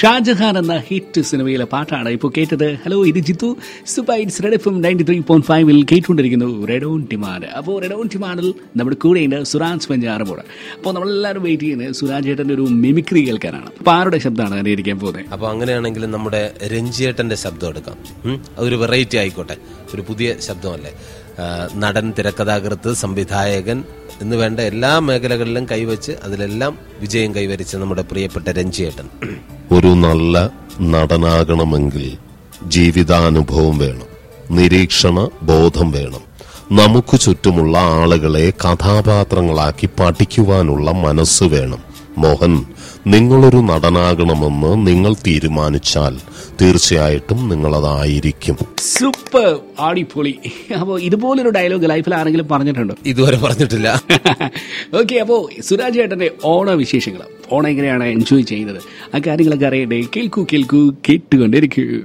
ഷാജഹാൻ എന്ന ഹിറ്റ് സിനിമയിലെ പാട്ടാണ് ഇപ്പോൾ കേട്ടത്. ഹലോ, ഇത് ജിത്തു സുബൈറ്റ്സ് റെഡ് FM 93.5 കേട്ടുകൊണ്ടിരിക്കുന്നു റെഡ് ഓൺ ഡിമാൻഡ്. അപ്പോൾ റെഡ് ഓൺ ഡിമാൻഡിൽ നമ്മുടെ കൂടെയുണ്ട് സുരാജ് വെഞ്ഞാറമൂട്. അപ്പോൾ നമ്മളെല്ലാവരും വെയിറ്റ് ചെയ്യുന്നത് സുരാജ് ചേട്ടൻ്റെ ഒരു മിമിക്രി കേൾക്കാനാണ്. അപ്പോൾ ആരുടെ ശബ്ദമാണ് അങ്ങനെ ഇരിക്കാൻ പോകുന്നത്? അപ്പോൾ അങ്ങനെയാണെങ്കിൽ നമ്മുടെ രഞ്ജിയേട്ടൻ്റെ ശബ്ദം എടുക്കാം. അതൊരു വെറൈറ്റി ആയിക്കോട്ടെ, ഒരു പുതിയ ശബ്ദമല്ലേ. നടൻ, തിരക്കഥാകൃത്ത്, സംവിധായകൻ എന്ന് വേണ്ട എല്ലാ മേഖലകളിലും കൈവച്ച് അതിലെല്ലാം വിജയം കൈവരിച്ച നമ്മുടെ പ്രിയപ്പെട്ട രഞ്ജിയേട്ടൻ. ഒരു നല്ല നടനാകണമെങ്കിൽ ജീവിതാനുഭവം വേണം, നിരീക്ഷണ ബോധം വേണം, നമുക്ക് ചുറ്റുമുള്ള ആളുകളെ കഥാപാത്രങ്ങളാക്കി പഠിക്കുവാനുള്ള മനസ്സ് വേണം. മോഹൻ, നിങ്ങളൊരു നടനാകണമെന്ന് നിങ്ങൾ തീരുമാനിച്ചാൽ തീർച്ചയായിട്ടും നിങ്ങളതായിരിക്കും. സൂപ്പർ, അടിപൊളി. അപ്പോൾ ഇതുപോലൊരു ഡയലോഗ് ലൈഫിൽ ആരെങ്കിലും പറഞ്ഞിട്ടുണ്ടോ? ഇതുവരെ പറഞ്ഞിട്ടില്ല. ഓക്കെ, അപ്പോൾ സുരാജ് ചേട്ടന്റെ ഓണവിശേഷങ്ങൾ, ഓണം എങ്ങനെയാണ് എൻജോയ് ചെയ്യുന്നത്, ആ കാര്യങ്ങളൊക്കെ അറിയണ്ടേ? കേൾക്കൂ കേട്ടുകൊണ്ടിരിക്കൂ.